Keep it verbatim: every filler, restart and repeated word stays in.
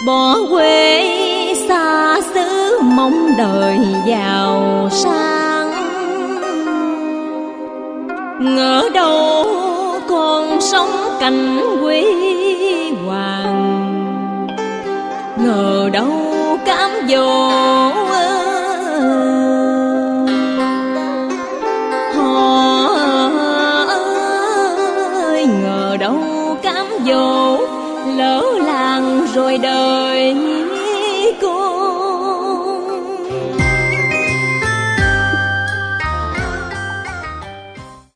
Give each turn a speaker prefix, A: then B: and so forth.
A: bỏ quê xa xứ mong đời giàu sang. Ngỡ đâu còn sống cảnh huy hoàng, ngờ đâu cám dỗ họ ơi, ngờ đâu cám dỗ lỡ làng rồi đời.